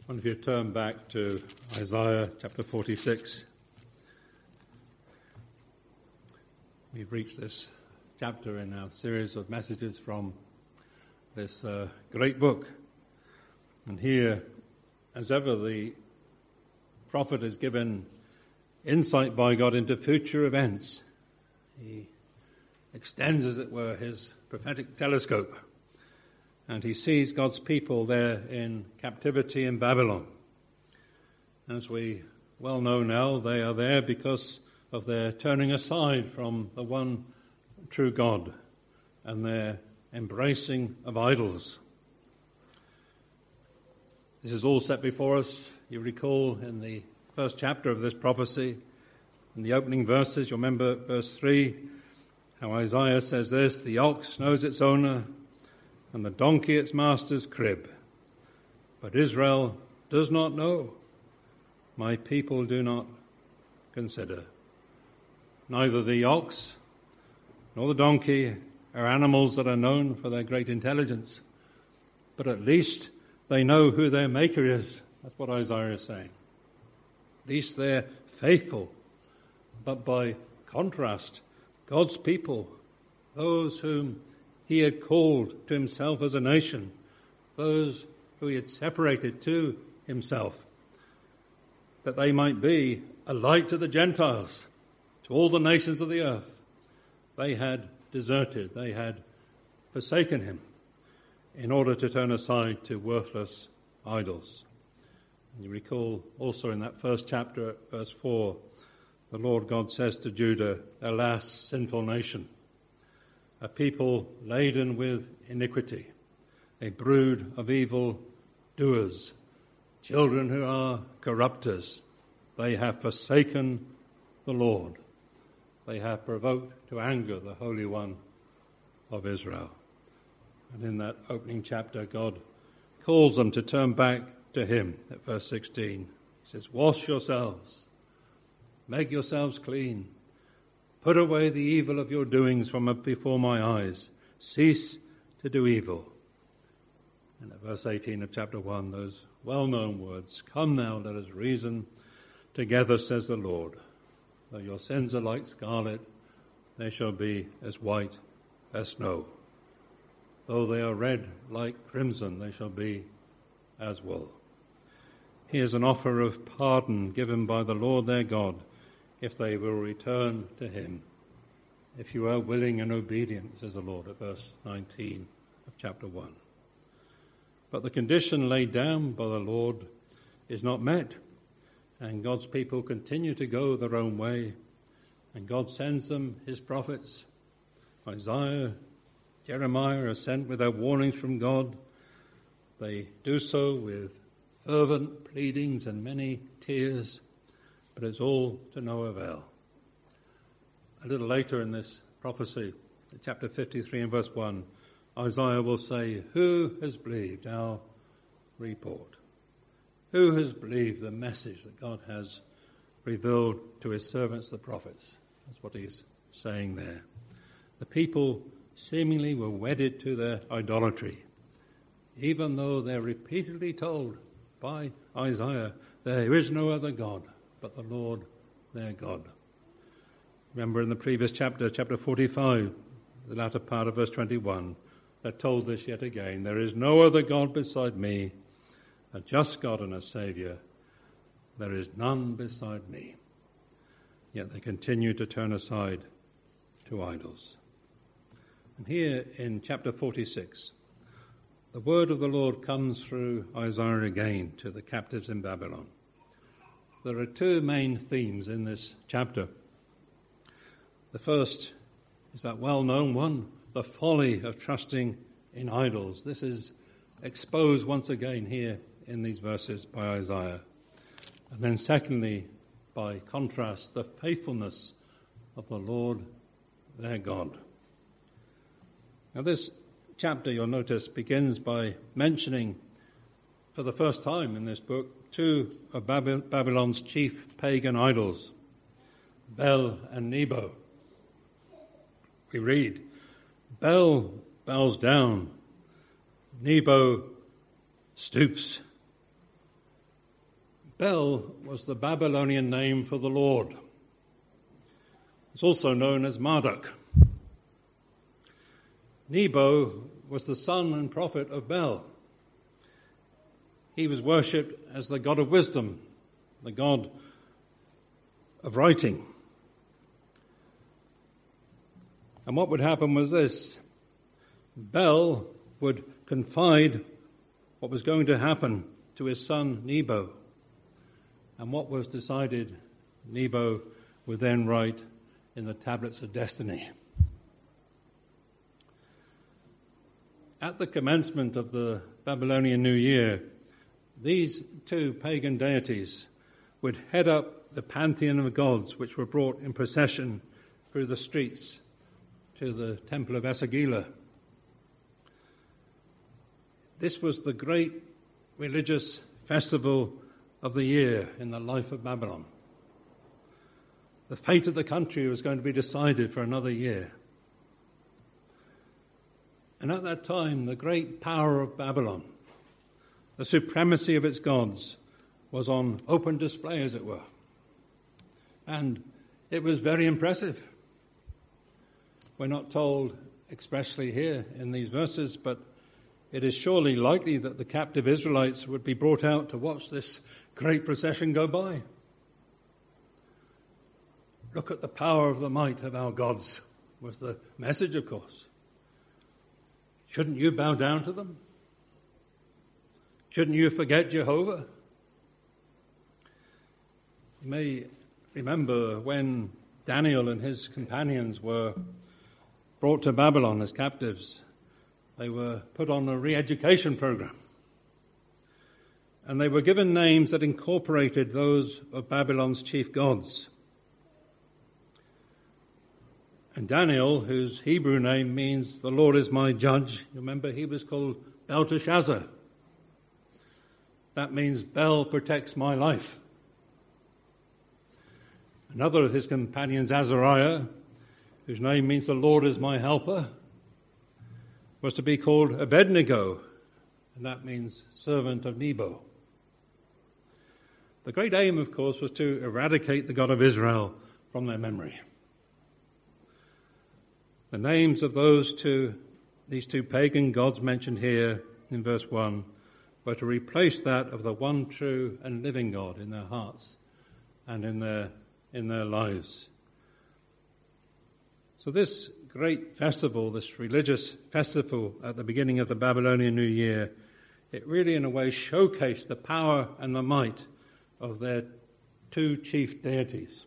If you turn back to Isaiah chapter 46, we've reached this chapter in our series of messages from this great book. And here, as ever, the prophet is given insight by God into future events. He extends, as it were, his prophetic telescope, and he sees God's people there in captivity in Babylon. As we well know now, they are there because of their turning aside from the one true God and their embracing of idols. This is all set before us, you recall, in the first chapter of this prophecy. In the opening verses, you'll remember verse 3, how Isaiah says this: "The ox knows its owner, and the donkey its master's crib. But Israel does not know. My people do not consider." Neither the ox nor the donkey are animals that are known for their great intelligence, but at least they know who their maker is. That's what Isaiah is saying. At least they're faithful. But by contrast, God's people, those whom he had called to himself as a nation, those who he had separated to himself, that they might be a light to the Gentiles, to all the nations of the earth. They had deserted, they had forsaken him in order to turn aside to worthless idols. And you recall also in that first chapter, verse 4, the Lord God says to Judah, "Alas, sinful nation, a people laden with iniquity, a brood of evil doers, children who are corrupters. They have forsaken the Lord. They have provoked to anger the Holy One of Israel." And in that opening chapter, God calls them to turn back to him at verse 16. He says, "Wash yourselves, make yourselves clean. Put away the evil of your doings from before my eyes. Cease to do evil." And at verse 18 of chapter 1, those well-known words, "Come now, let us reason together, says the Lord. Though your sins are like scarlet, they shall be as white as snow. Though they are red like crimson, they shall be as wool." Here's an offer of pardon given by the Lord their God if they will return to him. "If you are willing and obedient," says the Lord at verse 19 of chapter 1. But the condition laid down by the Lord is not met, and God's people continue to go their own way, and God sends them his prophets. Isaiah, Jeremiah are sent with their warnings from God. They do so with fervent pleadings and many tears, but it's all to no avail. A little later in this prophecy, chapter 53 and verse 1, Isaiah will say, "Who has believed our report? Who has believed the message that God has revealed to his servants, the prophets?" That's what he's saying there. The people seemingly were wedded to their idolatry, even though they're repeatedly told by Isaiah, there is no other God but the Lord their God. Remember in the previous chapter, chapter 45, the latter part of verse 21, they're told this yet again, "There is no other God beside me, a just God and a Saviour. There is none beside me." Yet they continue to turn aside to idols. And here in chapter 46, the word of the Lord comes through Isaiah again to the captives in Babylon. There are two main themes in this chapter. The first is that well-known one, the folly of trusting in idols. This is exposed once again here in these verses by Isaiah. And then secondly, by contrast, the faithfulness of the Lord their God. Now this chapter, you'll notice, begins by mentioning for the first time in this book two of Babylon's chief pagan idols, Bel and Nebo. We read, "Bel bows down, Nebo stoops." Bel was the Babylonian name for the Lord. It's also known as Marduk. Nebo was the son and prophet of Bel. He was worshipped as the god of wisdom, the god of writing. And what would happen was this: Bel would confide what was going to happen to his son Nebo. And what was decided, Nebo would then write in the tablets of destiny. At the commencement of the Babylonian New Year, these two pagan deities would head up the pantheon of gods which were brought in procession through the streets to the temple of Esagila. This was the great religious festival of the year in the life of Babylon. The fate of the country was going to be decided for another year. And at that time, the great power of Babylon, the supremacy of its gods, was on open display, as it were. And it was very impressive. We're not told expressly here in these verses, but it is surely likely that the captive Israelites would be brought out to watch this great procession go by. Look at the power of the might of our gods, was the message, of course. Shouldn't you bow down to them? Shouldn't you forget Jehovah? You may remember when Daniel and his companions were brought to Babylon as captives. They were put on a re-education program. And they were given names that incorporated those of Babylon's chief gods. And Daniel, whose Hebrew name means the Lord is my judge, you remember he was called Belteshazzar. That means Bel protects my life. Another of his companions, Azariah, whose name means the Lord is my helper, was to be called Abednego, and that means servant of Nebo. The great aim, of course, was to eradicate the God of Israel from their memory. The names of these two pagan gods mentioned here in verse 1 were to replace that of the one true and living God in their hearts and in their lives. So this great festival, this religious festival at the beginning of the Babylonian New Year, it really in a way showcased the power and the might of their two chief deities.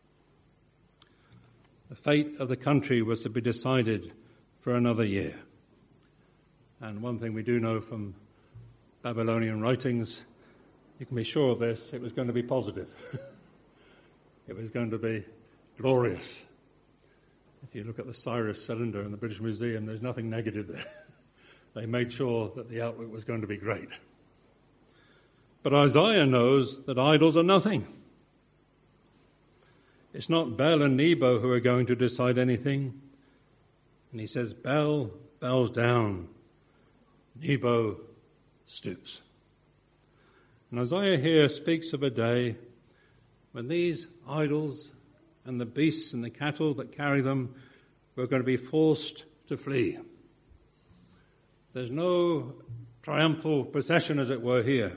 The fate of the country was to be decided for another year. And one thing we do know from Babylonian writings, you can be sure of this, it was going to be positive. It was going to be glorious. If you look at the Cyrus cylinder in the British Museum, there's nothing negative there. They made sure that the outlook was going to be great. But Isaiah knows that idols are nothing. It's not Bel and Nebo who are going to decide anything. And he says, Bel bows down, Nebo stoops. And Isaiah here speaks of a day when these idols and the beasts and the cattle that carry them were going to be forced to flee. There's no triumphal procession, as it were, here.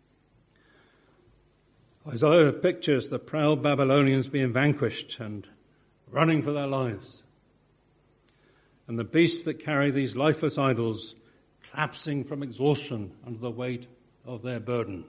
Isaiah pictures the proud Babylonians being vanquished and running for their lives, and the beasts that carry these lifeless idols collapsing from exhaustion under the weight of their burden.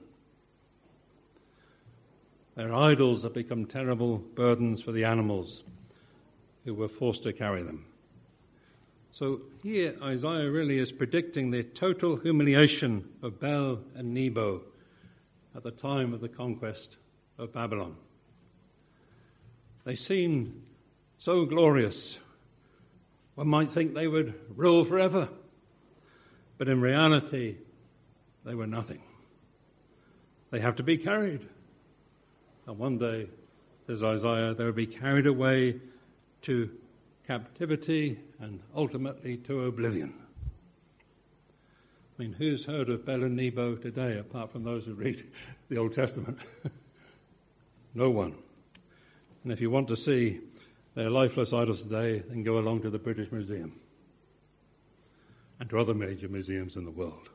Their idols have become terrible burdens for the animals who were forced to carry them. So here Isaiah really is predicting the total humiliation of Bel and Nebo at the time of the conquest of Babylon. They seemed so glorious. One might think they would rule forever. But in reality, they were nothing. They have to be carried. And one day, says Isaiah, they will be carried away to captivity and ultimately to oblivion. I mean, who's heard of Bel and Nebo today, apart from those who read the Old Testament? No one. And if you want to see their lifeless idols today, then go along to the British Museum and to other major museums in the world.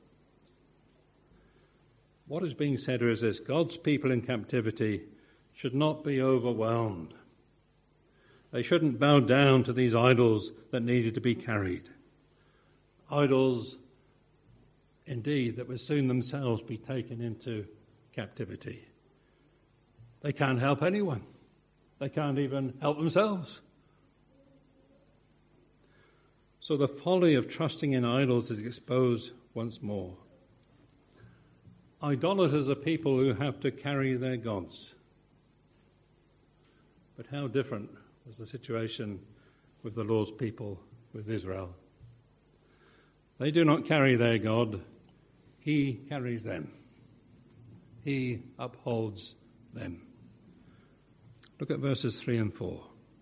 What is being said here is this: God's people in captivity should not be overwhelmed. They shouldn't bow down to these idols that needed to be carried. Idols, indeed, that would soon themselves be taken into captivity. They can't help anyone. They can't even help themselves. So the folly of trusting in idols is exposed once more. Idolaters are people who have to carry their gods. But how different was the situation with the Lord's people, with Israel? They do not carry their God. He carries them. He upholds them. Look at verses 3 and 4.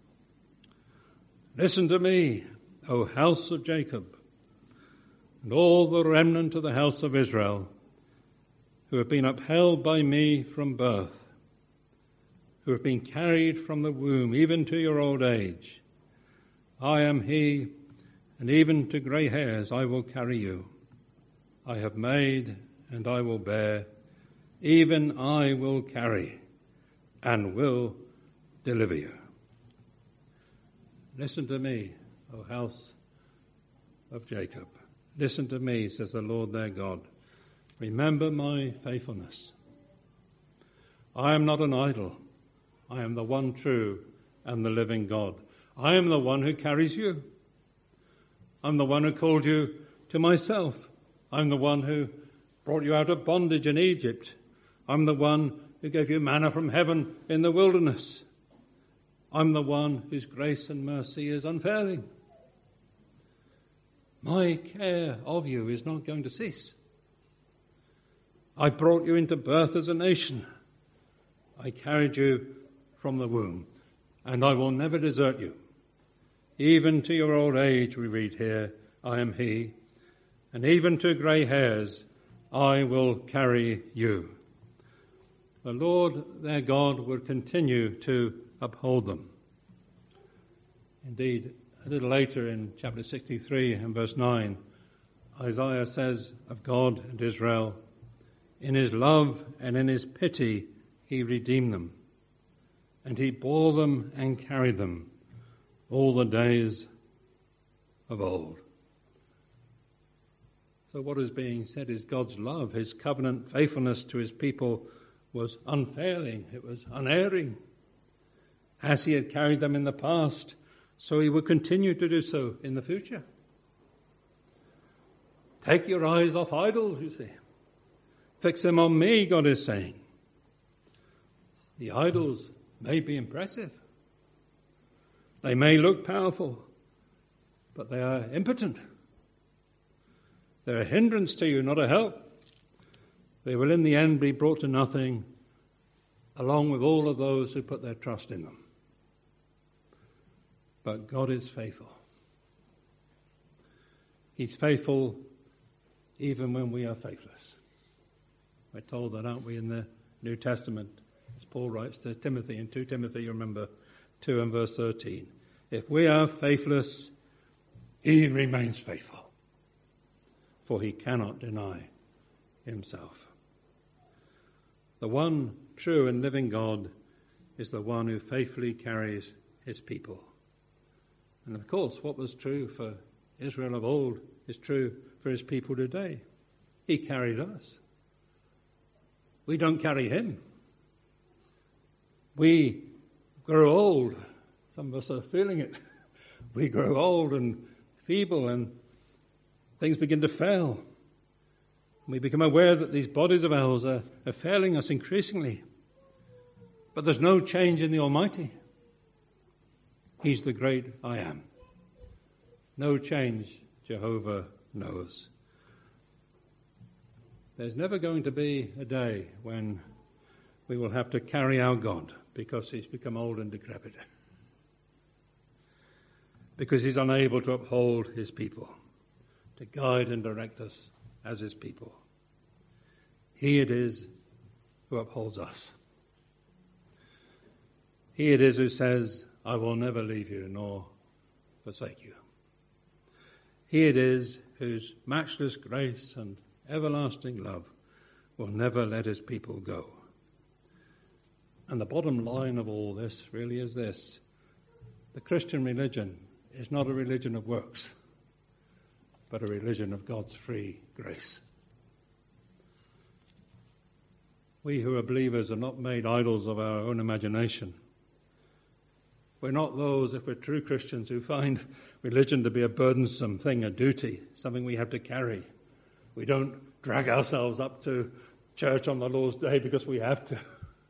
Listen to me, O house of Jacob, and all the remnant of the house of Israel, who have been upheld by me from birth, who have been carried from the womb even to your old age. I am he, and even to grey hairs I will carry you. I have made, and I will bear, even I will carry, and will deliver you. Listen to me, O house of Jacob. Listen to me, says the Lord their God. Remember my faithfulness. I am not an idol. I am the one true and the living God. I am the one who carries you. I'm the one who called you to myself. I'm the one who brought you out of bondage in Egypt. I'm the one who gave you manna from heaven in the wilderness. I'm the one whose grace and mercy is unfailing. My care of you is not going to cease. I brought you into birth as a nation. I carried you from the womb, and I will never desert you. Even to your old age, we read here, I am he, and even to grey hairs, I will carry you. The Lord their God will continue to uphold them. Indeed, a little later in chapter 63 and verse 9, Isaiah says of God and Israel, in his love and in his pity he redeemed them, and he bore them and carried them all the days of old. So what is being said is God's love, his covenant faithfulness to his people was unfailing, it was unerring. As he had carried them in the past, so he will continue to do so in the future. Take your eyes off idols, you see. Fix them on me, God is saying. The idols may be impressive. They may look powerful, but they are impotent. They're a hindrance to you, not a help. They will in the end be brought to nothing, along with all of those who put their trust in them. But God is faithful. He's faithful even when we are faithless. We're told that, aren't we, in the New Testament, as Paul writes to Timothy in 2 Timothy, you remember, 2 and verse 13. If we are faithless, he remains faithful, for he cannot deny himself. The one true and living God is the one who faithfully carries his people. And of course, what was true for Israel of old is true for his people today. He carries us. We don't carry him. We grow old. Some of us are feeling it. We grow old and feeble and things begin to fail. We become aware that these bodies of ours are failing us increasingly. But there's no change in the Almighty. He's the great I am. No change, Jehovah knows. There's never going to be a day when we will have to carry our God because he's become old and decrepit. Because he's unable to uphold his people, to guide and direct us as his people. He it is who upholds us. He it is who says, I will never leave you nor forsake you. He it is whose matchless grace and everlasting love will never let his people go. And the bottom line of all this really is this: the Christian religion is not a religion of works, but a religion of God's free grace. We who are believers are not made idols of our own imagination. We're not those, if we're true Christians, who find religion to be a burdensome thing, a duty, something we have to carry. We don't drag ourselves up to church on the Lord's Day because we have to.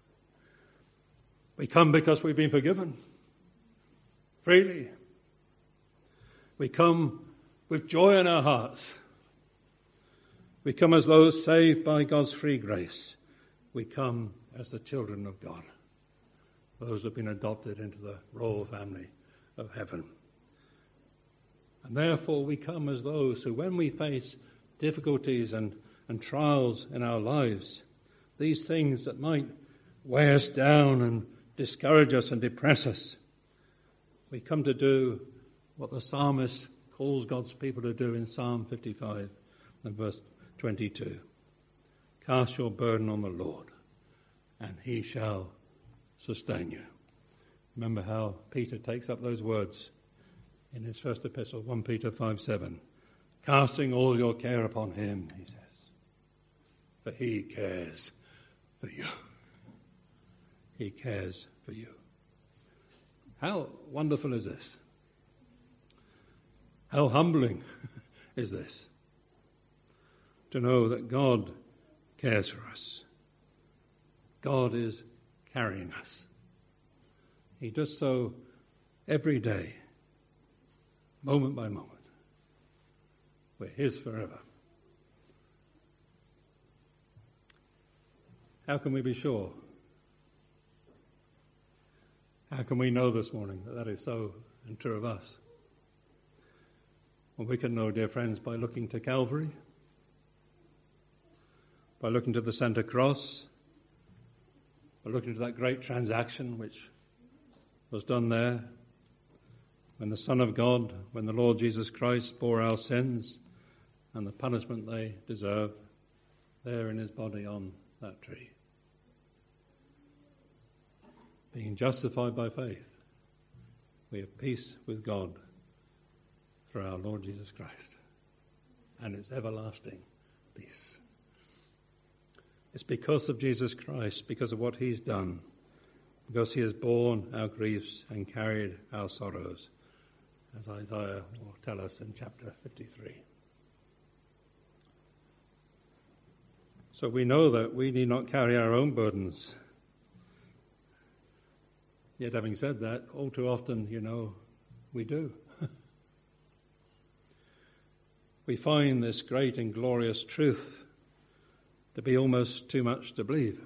We come because we've been forgiven freely. We come with joy in our hearts. We come as those saved by God's free grace. We come as the children of God, those who have been adopted into the royal family of heaven. And therefore we come as those who, when we face difficulties and trials in our lives, these things that might weigh us down and discourage us and depress us, we come to do what the psalmist calls God's people to do in Psalm 55 and verse 22. Cast your burden on the Lord, and he shall sustain you. Remember how Peter takes up those words in his first epistle, 1 Peter 5:7. Casting all your care upon him, he says, for he cares for you. He cares for you. How wonderful is this? How humbling is this? To know that God cares for us. God is carrying us. He does so every day, moment by moment. We're his forever. How can we be sure? How can we know this morning that that is so and true of us? Well, we can know, dear friends, by looking to Calvary, by looking to the Centre Cross, by looking to that great transaction which was done there when the Son of God, when the Lord Jesus Christ bore our sins and the punishment they deserve there in his body on that tree. Being justified by faith, we have peace with God through our Lord Jesus Christ, and it's everlasting peace. It's because of Jesus Christ, because of what he's done, because he has borne our griefs and carried our sorrows, as Isaiah will tell us in chapter 53. So we know that we need not carry our own burdens. Yet having said that, all too often, we do. We find this great and glorious truth to be almost too much to believe.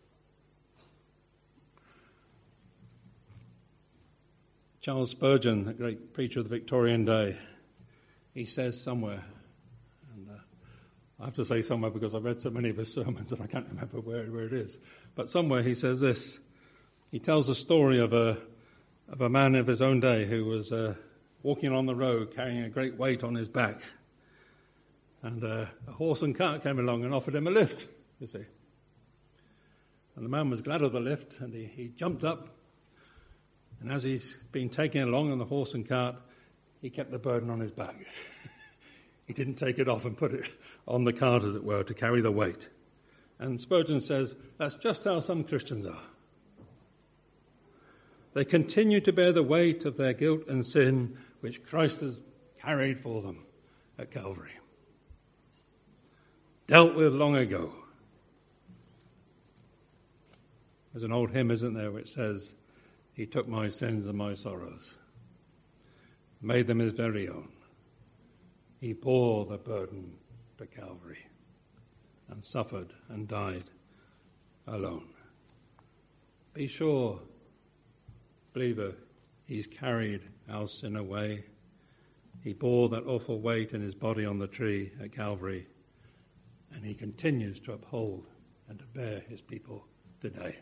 Charles Spurgeon, the great preacher of the Victorian day, he says somewhere, and I have to say somewhere because I've read so many of his sermons and I can't remember where it is, but somewhere he says this. He tells the story of a man of his own day who was walking on the road carrying a great weight on his back. And a horse and cart came along and offered him a lift, you see. And the man was glad of the lift, and he jumped up. And as he's been taken along on the horse and cart, he kept the burden on his back. He didn't take it off and put it on the cart, as it were, to carry the weight. And Spurgeon says, that's just how some Christians are. They continue to bear the weight of their guilt and sin, which Christ has carried for them at Calvary. Dealt with long ago. There's an old hymn, isn't there, which says, he took my sins and my sorrows, made them his very own. He bore the burden to Calvary and suffered and died alone. Be sure, believer, he's carried our sin away. He bore that awful weight in his body on the tree at Calvary, And he continues to uphold and to bear his people today.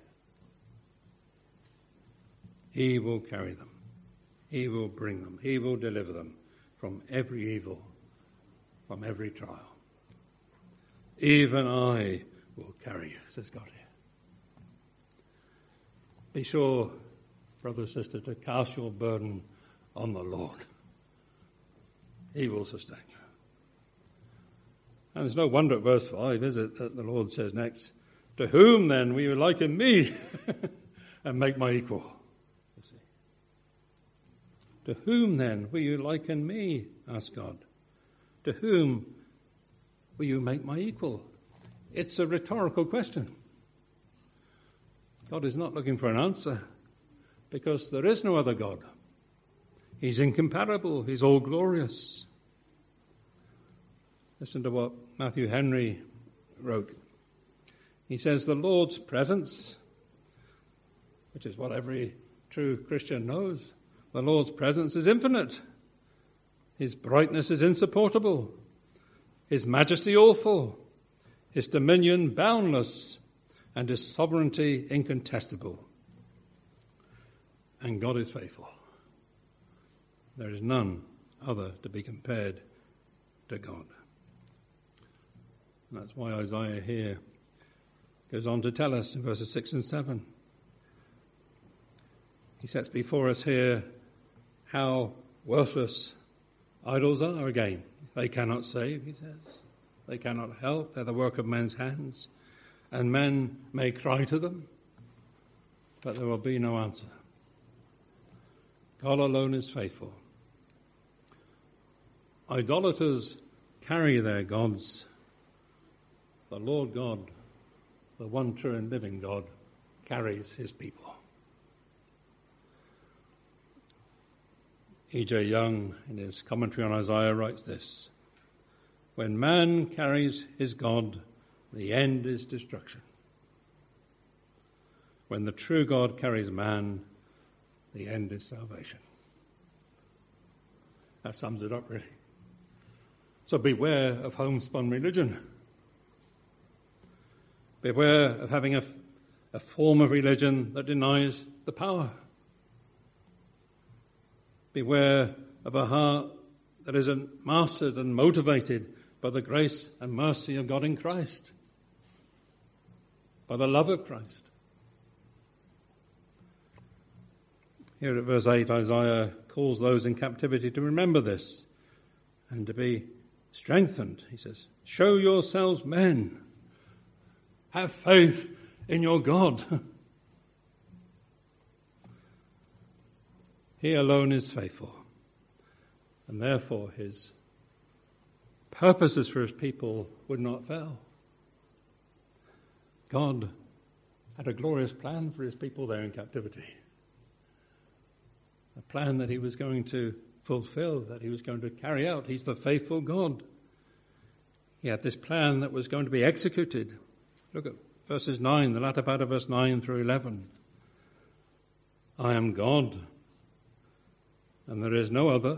He will carry them. He will bring them. He will deliver them from every evil, from every trial. Even I will carry you, says God here. Be sure, brother, sister, to cast your burden on the Lord. He will sustain you. And there's no wonder at verse 5, is it, that the Lord says next, to whom then will you liken me and make my equal? You see. To whom then will you liken me, asked God. To whom will you make my equal? It's a rhetorical question. God is not looking for an answer because there is no other God. He's incomparable. He's all-glorious. Listen to what Matthew Henry wrote. He says, the Lord's presence, which is what every true Christian knows, the Lord's presence is infinite. His brightness is insupportable. His majesty awful. His dominion boundless. And his sovereignty incontestable. And God is faithful. There is none other to be compared to God. And that's why Isaiah here goes on to tell us in verses 6 and 7. He sets before us here how worthless idols are again. They cannot save, he says. They cannot help. They're the work of men's hands. And men may cry to them, but there will be no answer. God alone is faithful. Idolaters carry their gods. The Lord God, the one true and living God, carries his people. E.J. Young, in his commentary on Isaiah, writes this: when man carries his God, the end is destruction. When the true God carries man, the end is salvation. That sums it up, really. So beware of homespun religion. Beware of having a form of religion that denies the power. Beware of a heart that isn't mastered and motivated by the grace and mercy of God in Christ, by the love of Christ. Here at verse 8, Isaiah calls those in captivity to remember this and to be strengthened. He says, show yourselves men. Have faith in your God. He alone is faithful, and therefore his purposes for his people would not fail. God had a glorious plan for his people there in captivity. A plan that he was going to fulfill, that he was going to carry out. He's the faithful God. He had this plan that was going to be executed. Look at verses 9, the latter part of verse 9 through 11. I am God, and there is no other.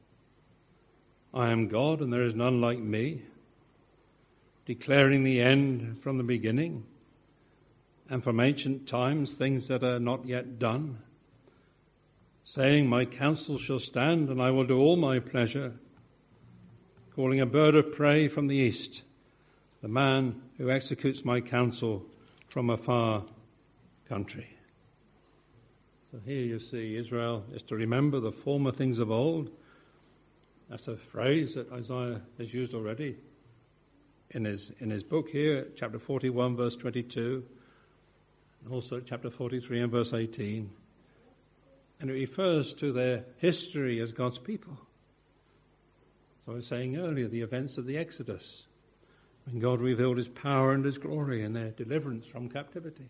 I am God, and there is none like me, declaring the end from the beginning, and from ancient times things that are not yet done, saying, my counsel shall stand, and I will do all my pleasure, calling a bird of prey from the east, the man who executes my counsel from a far country. So here you see Israel is to remember the former things of old. That's a phrase that Isaiah has used already in his book here, chapter 41, verse 22, and also chapter 43 and verse 18. And it refers to their history as God's people. So I was saying earlier, the events of the Exodus, when God revealed his power and his glory in their deliverance from captivity.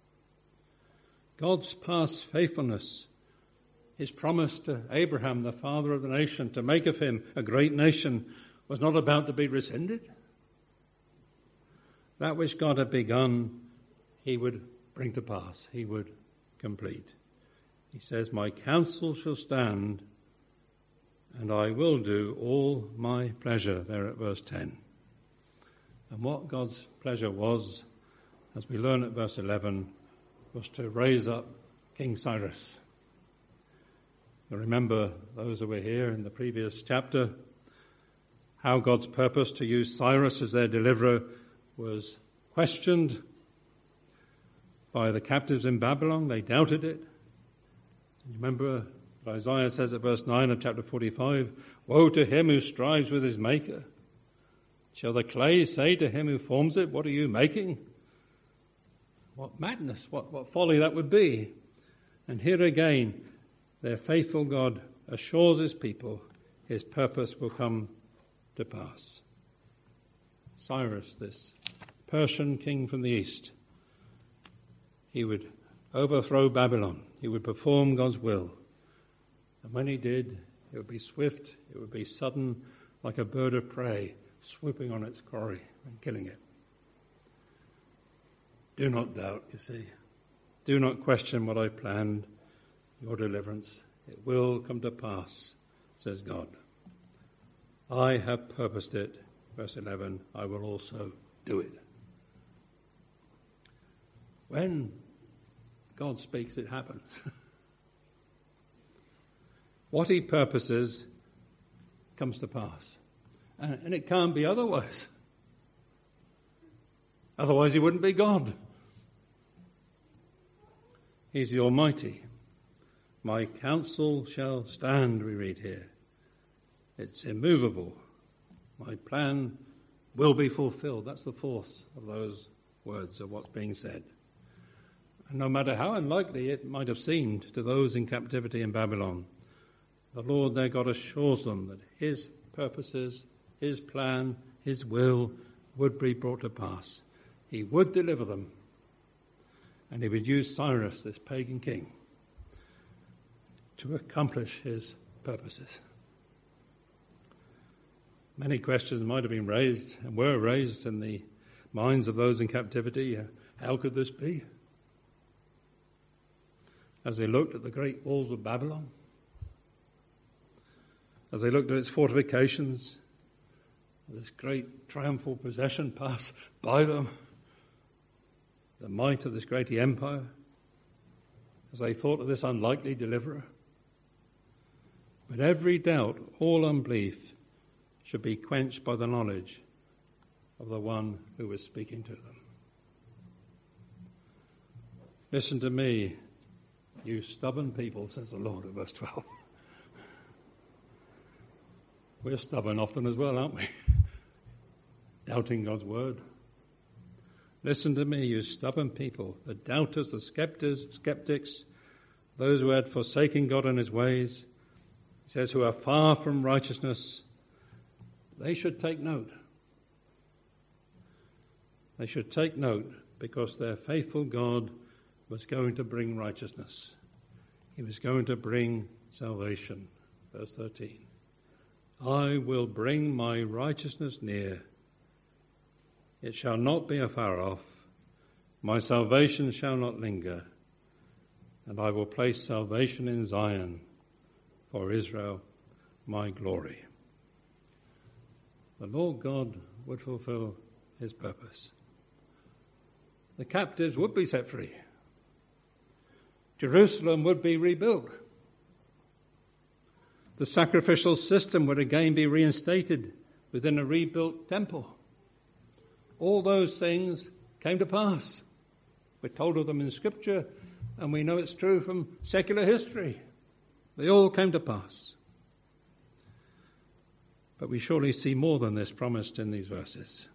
God's past faithfulness, his promise to Abraham, the father of the nation, to make of him a great nation, was not about to be rescinded. That which God had begun, he would bring to pass, he would complete. He says, my counsel shall stand, and I will do all my pleasure, there at verse 10. And what God's pleasure was, as we learn at verse 11, was to raise up King Cyrus. You remember, those who were here in the previous chapter, how God's purpose to use Cyrus as their deliverer was questioned by the captives in Babylon. They doubted it. You remember what Isaiah says at verse 9 of chapter 45, "Woe to him who strives with his maker. Shall the clay say to him who forms it, what are you making?" What madness, what folly that would be. And here again, their faithful God assures his people his purpose will come to pass. Cyrus, this Persian king from the east, he would overthrow Babylon. He would perform God's will. And when he did, it would be swift, it would be sudden, like a bird of prey swooping on its quarry and killing it. Do not doubt, you see. Do not question what I planned, your deliverance. It will come to pass, says God. I have purposed it, verse 11, I will also do it. When God speaks, it happens. What he purposes comes to pass. And it can't be otherwise. Otherwise he wouldn't be God. He's the Almighty. My counsel shall stand, we read here. It's immovable. My plan will be fulfilled. That's the force of those words, of what's being said. And no matter how unlikely it might have seemed to those in captivity in Babylon, the Lord their God assures them that his purposes, his plan, his will would be brought to pass. He would deliver them. And he would use Cyrus, this pagan king, to accomplish his purposes. Many questions might have been raised and were raised in the minds of those in captivity. How could this be? As they looked at the great walls of Babylon, as they looked at its fortifications, this great triumphal procession passed by them, the might of this great empire, as they thought of this unlikely deliverer. But every doubt, all unbelief, should be quenched by the knowledge of the one who was speaking to them. Listen to me, you stubborn people, says the Lord at verse 12. We're stubborn often as well, aren't we? Doubting God's word. Listen to me, you stubborn people, the doubters, the skeptics, those who had forsaken God and his ways. He says, who are far from righteousness. They should take note. They should take note because their faithful God was going to bring righteousness. He was going to bring salvation. Verse 13. I will bring my righteousness near. It shall not be afar off. My salvation shall not linger. And I will place salvation in Zion for Israel, my glory. The Lord God would fulfill his purpose. The captives would be set free. Jerusalem would be rebuilt. The sacrificial system would again be reinstated within a rebuilt temple. All those things came to pass. We're told of them in Scripture, and we know it's true from secular history. They all came to pass. But we surely see more than this promised in these verses.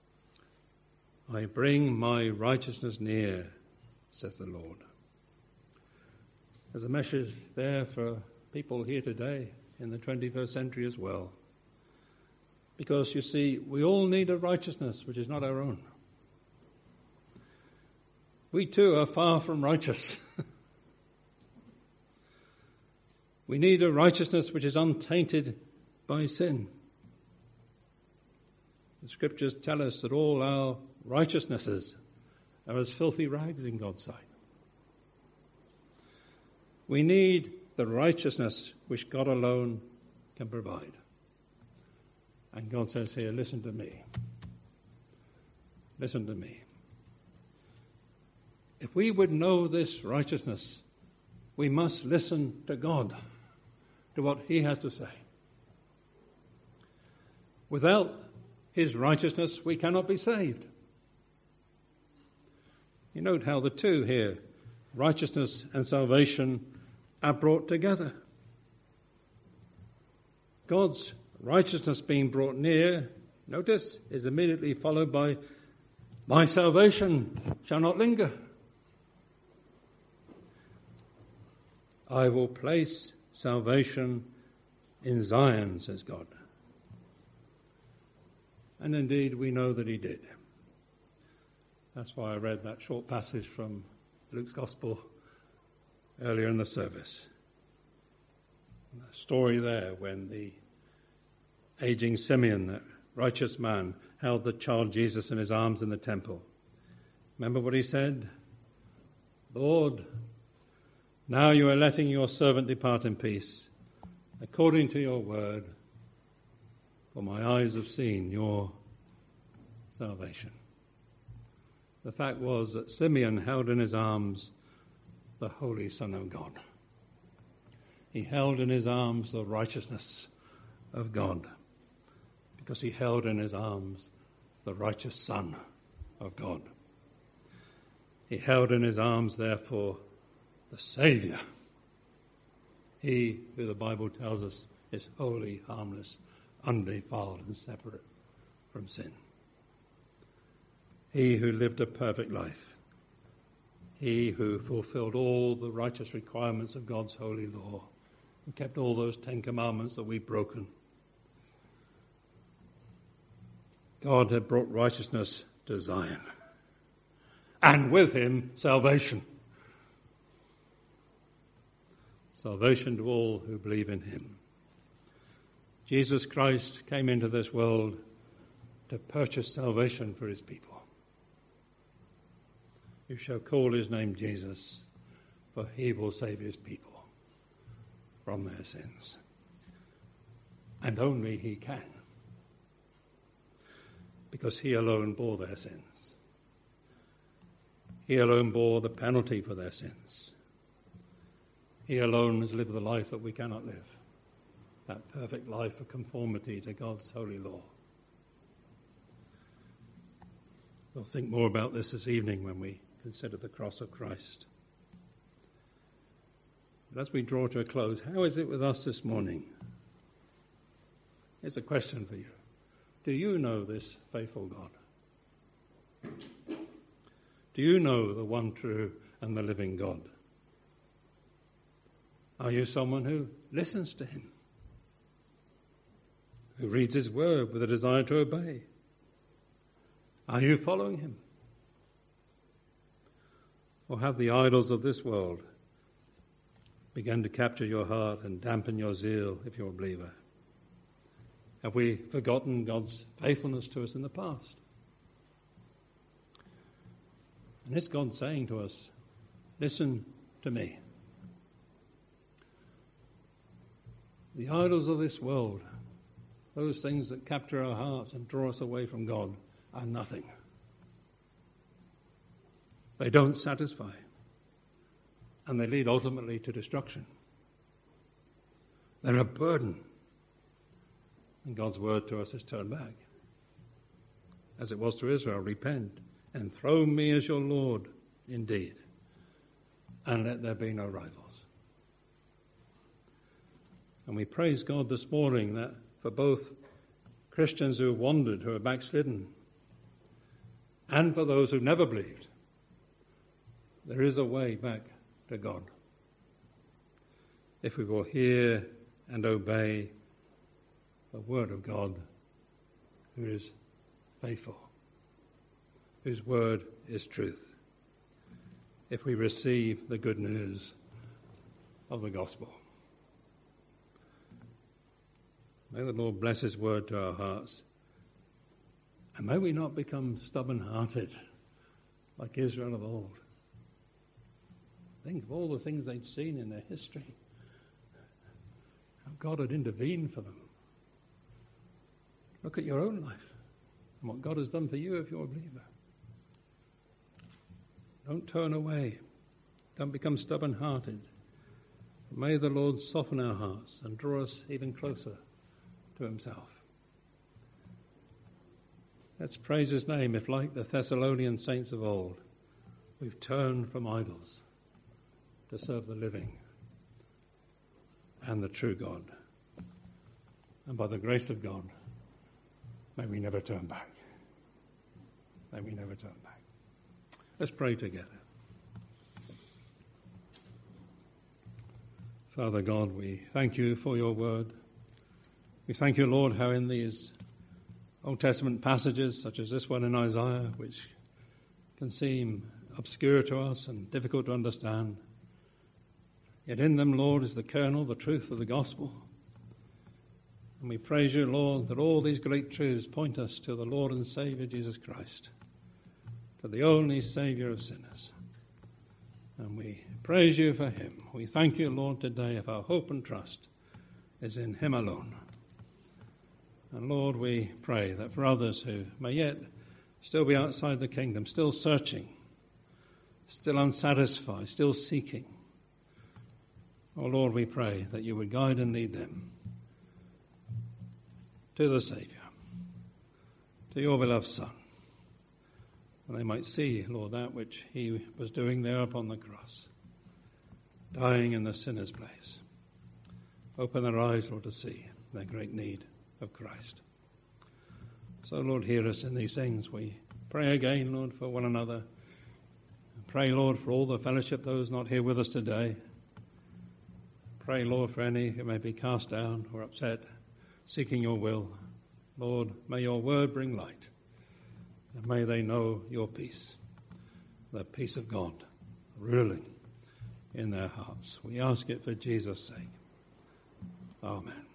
I bring my righteousness near, says the Lord. There's a message there for people here today in the 21st century as well. Because, you see, we all need a righteousness which is not our own. We too are far from righteous. We need a righteousness which is untainted by sin. The Scriptures tell us that all our righteousnesses are as filthy rags in God's sight. We need the righteousness which God alone can provide. And God says here, listen to me. listen to me. If we would know this righteousness, we must listen to God, to what he has to say. Without his righteousness, we cannot be saved. You note how the two here, righteousness and salvation, are brought together. God's righteousness being brought near, notice, is immediately followed by, my salvation shall not linger. I will place salvation in Zion, says God. And indeed, we know that he did. That's why I read that short passage from Luke's Gospel earlier in the service. The story there when the aging Simeon, that righteous man, held the child Jesus in his arms in the temple. Remember what he said? Lord, now you are letting your servant depart in peace, according to your word, for my eyes have seen your salvation. The fact was that Simeon held in his arms the Holy Son of God. He held in his arms the righteousness of God, because he held in his arms the righteous Son of God. He held in his arms, therefore, the Saviour. He who the Bible tells us is holy, harmless, undefiled and separate from sin. He who lived a perfect life. He who fulfilled all the righteous requirements of God's holy law and kept all those 10 commandments that we've broken. God had brought righteousness to Zion, and with him salvation. Salvation to all who believe in him. Jesus Christ came into this world to purchase salvation for his people. You shall call his name Jesus, for he will save his people from their sins. And only he can, because he alone bore their sins. He alone bore the penalty for their sins. He alone has lived the life that we cannot live, that perfect life of conformity to God's holy law. We'll think more about this evening when we consider the cross of Christ. But as we draw to a close, how is it with us this morning? Here's a question for you. Do you know this faithful God? Do you know the one true and the living God? Are you someone who listens to him? Who reads his word with a desire to obey? Are you following him? Or have the idols of this world begun to capture your heart and dampen your zeal if you're a believer? Have we forgotten God's faithfulness to us in the past? And is God saying to us, listen to me. The idols of this world, those things that capture our hearts and draw us away from God, are nothing. They don't satisfy, and they lead ultimately to destruction. They're a burden, and God's word to us is turn back. As it was to Israel, repent, enthrone me as your Lord indeed, and let there be no rivals. And we praise God this morning that for both Christians who have wandered, who are backslidden, and for those who've never believed, there is a way back to God. If we will hear and obey the word of God, who is faithful, whose word is truth. If we receive the good news of the gospel. May the Lord bless his word to our hearts. And may we not become stubborn-hearted like Israel of old. Think of all the things they'd seen in their history. How God had intervened for them. Look at your own life and what God has done for you if you're a believer. Don't turn away. Don't become stubborn-hearted. May the Lord soften our hearts and draw us even closer to himself. Let's praise his name if, like the Thessalonian saints of old, we've turned from idols to serve the living and the true God. And by the grace of God, may we never turn back. May we never turn back. Let's pray together. Father God, we thank you for your word. We thank you, Lord, how in these Old Testament passages, such as this one in Isaiah, which can seem obscure to us and difficult to understand, yet in them, Lord, is the kernel, the truth of the gospel. And we praise you, Lord, that all these great truths point us to the Lord and Saviour Jesus Christ, to the only Saviour of sinners. And we praise you for him. We thank you, Lord, today if our hope and trust is in him alone. And Lord, we pray that for others who may yet still be outside the kingdom, still searching, still unsatisfied, still seeking, oh Lord, we pray that you would guide and lead them to the Saviour, to your beloved Son, and they might see, Lord, that which he was doing there upon the cross, dying in the sinner's place. Open their eyes, Lord, to see their great need of Christ. So, Lord, hear us in these things. We pray again, Lord, for one another. Pray, Lord, for all the fellowship, those not here with us today. Pray, Lord, for any who may be cast down or upset, seeking your will. Lord, may your word bring light, and may they know your peace, the peace of God ruling in their hearts. We ask it for Jesus' sake. Amen.